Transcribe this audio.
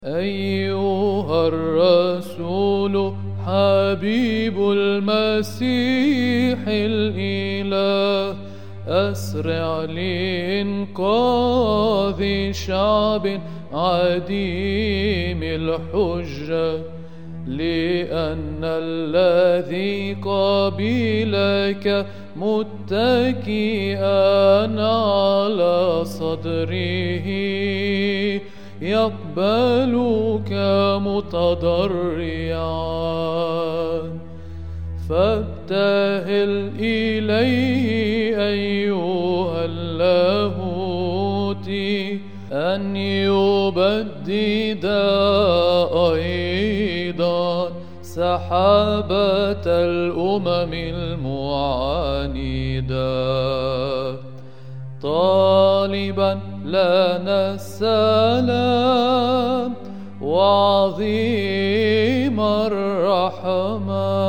أيها الرسول حبيب المسيح الإله، أسرع لإنقاذ شعب عديم الحجة، لأن الذي قبلك متكئا على صدره يقبلك متضرعا. فابتهل إليه أيها اللاهوتي أن يبدد أيضا سحابة الأمم المعاندة، طالبا لنا السلام وعظيم الرحمة.